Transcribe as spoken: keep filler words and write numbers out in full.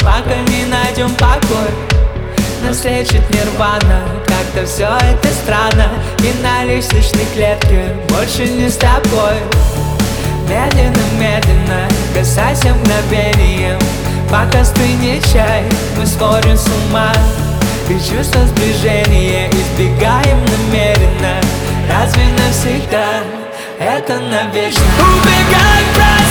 пока не найдем покой. Нас лечит нирвана, как-то все это странно. И на лестничной клетке больше не с тобой. Медленно-медленно, касайся мгновением, пока стынет чай, мы сходим с ума. И чувство сближения избегаем намеренно. Разве навсегда? Это навечно. Убегай, прочь.